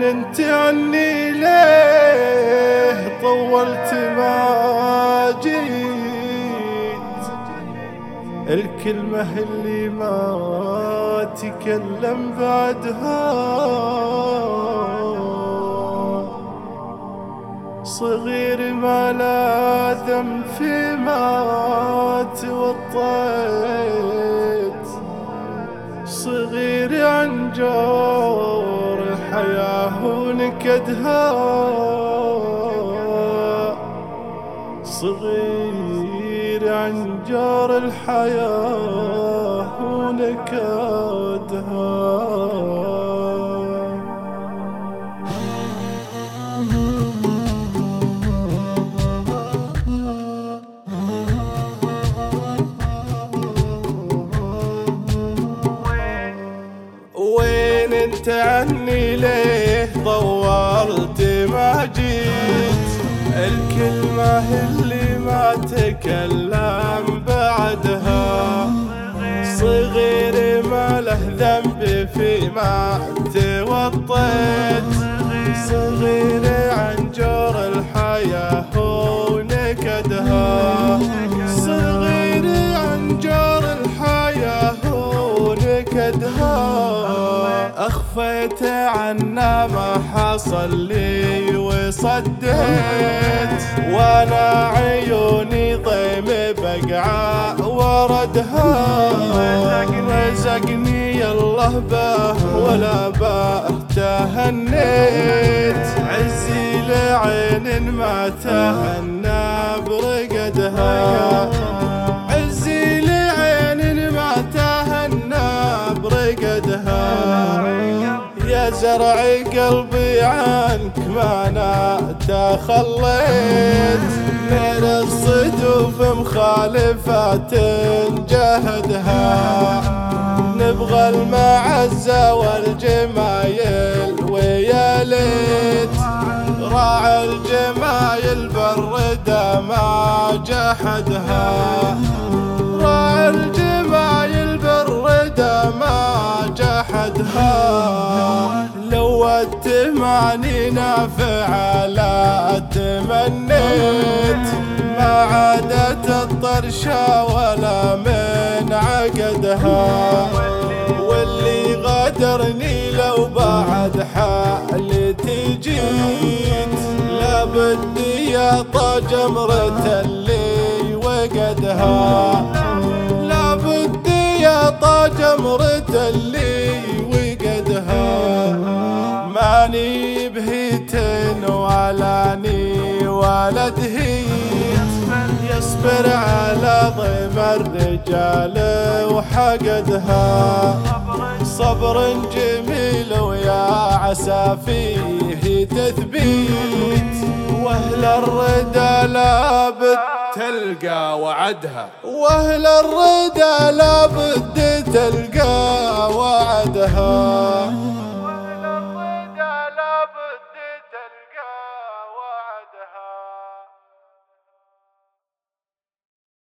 انت عني ليه طولت ما جيت؟ الكلمة اللي ما تكلم بعدها صغير ما لا ذنب فيما توطيت، صغير عن جور الحياة ونكدها، صغير عن جور الحياة ونكدها. وين انت عني ليه طولت ما جيت؟ الكلمة اللي ما تكلم بعدها صغير ما له ذنب فيما توطيت، صغير عن جور الحياة ونكدها، صغير عن جور الحياة ونكدها. أخفيت عنا ما حصل لي وصديت، وانا عيوني ضيم بقعة وردها، رزقني الله به ولا به تهنيت، عزي لعين ما تهنى برقدها، عزي لعين ما تهنى برقدها. يا زرع قلبي عنك ما نادى خليت، من الصدوف مخالفات جهدها، نبغى المعزة والجمايل ويا ليت، راعي الجمايل بالردى ما جحدها، راعي الجمايل بالردى ما جحدها. لو التماني نافع لا تمنيت، ما عادت الطرشة ولا من عقدها، واللي غادرني لو بعد حالتي جيت، لابد يعطى جمرة اللي وقدها، لابد يعطى جمرة اللي وقدها. ماني بهيت ولاني ولد هيت، يصبر على ضيم الرجال وحقدها، صبر جميل ويا عسى فيه تثبيت، واهل الردى لابد تلقى وعدها، واهل الردى لابد تلقى وعدها.